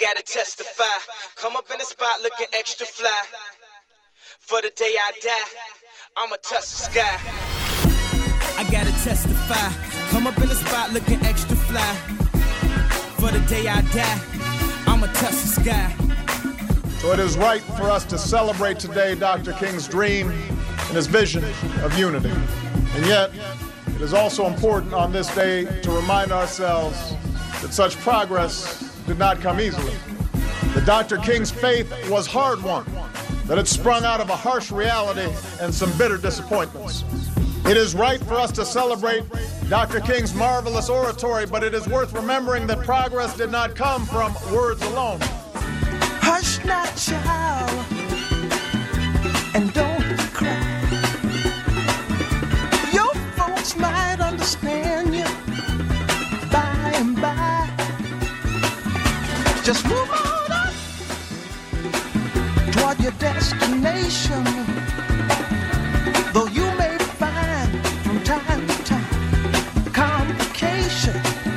gotta testify. Come up in the spot looking extra fly. For the day I die, I'ma touch the sky. I gotta testify. Come up in the spot looking extra fly. For the day I die, I'ma touch the sky. So it is right for us to celebrate today Dr. King's dream and his vision of unity. And yet, it is also important on this day to remind ourselves that such progress did not come easily. That Dr. King's faith was hard-won, that it sprung out of a harsh reality and some bitter disappointments. It is right for us to celebrate Dr. King's marvelous oratory, but it is worth remembering that progress did not come from words alone. Hush not, child, and don't cry. Your folks might understand you by and by. Just move on up toward your destination. Though you may find from time to time complications.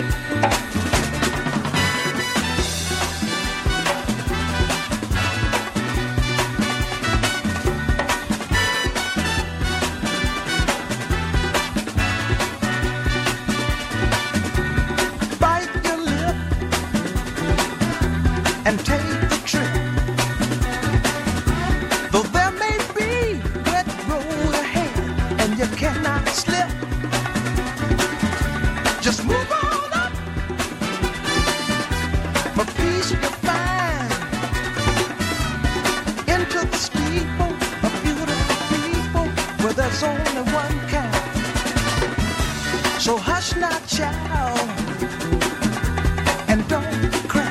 And take the trip. Though there may be wet road ahead and you cannot slip, just move on up. For peace you'll find into the steeple of beautiful people where there's only one kind. So hush not, child, and don't cry.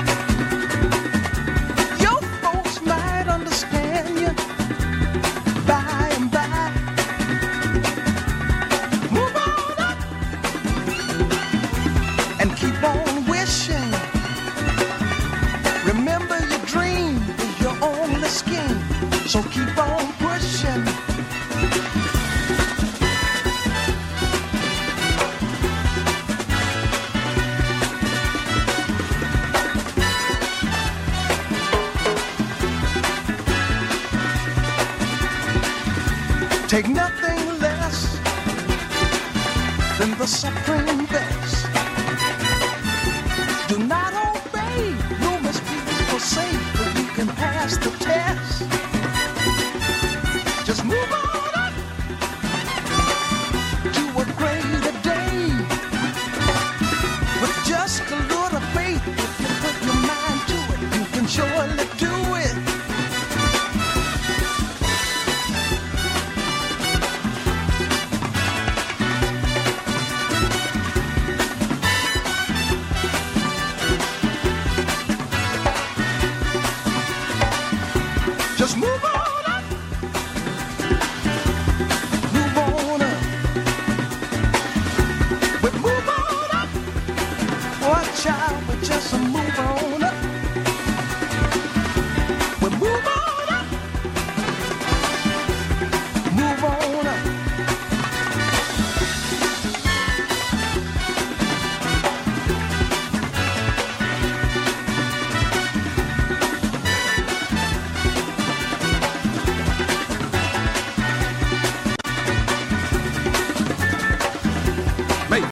So keep on pushing. Take nothing less than the supreme best. Do not obey, you must be safe, but you can pass the test.